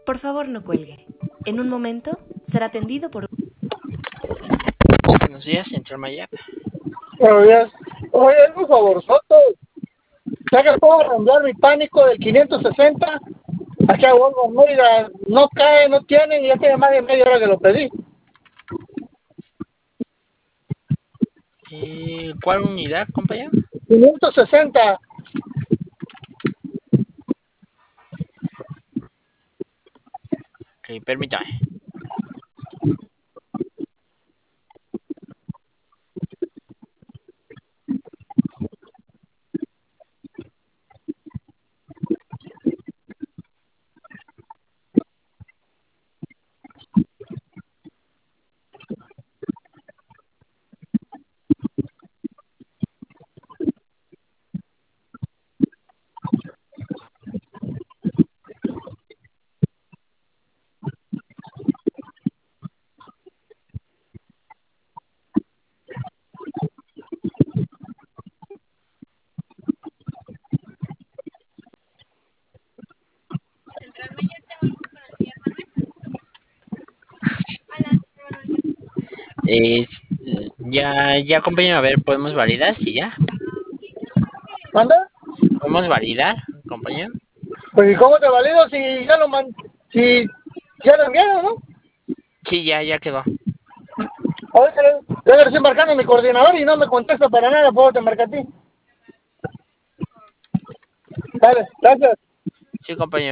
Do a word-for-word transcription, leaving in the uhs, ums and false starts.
Por favor, no cuelgue. En un momento será atendido por... Buenos días, Central Mayap. Buenos días. Oye, por favor, Soto. Ya que puedo arreglar mi pánico del quinientos sesenta, aquí a Volvo, mira, no cae, no tienen, y ya tiene más de media hora que lo pedí. Eh, ¿Cuál unidad, compañero? quinientos sesenta. Ok, permítame. Eh, ya, ya, compañero, a ver, ¿podemos validar? Sí, ya. ¿Manda? ¿Podemos validar, compañero? Pues, ¿y cómo te valido si ya lo man... si ya lo enviaron, no? Sí, ya, ya quedó. Oye, yo le estoy marcando a mi coordinador y no me contesta para nada, puedo te marcar a ti. Dale, gracias. Sí, compañero.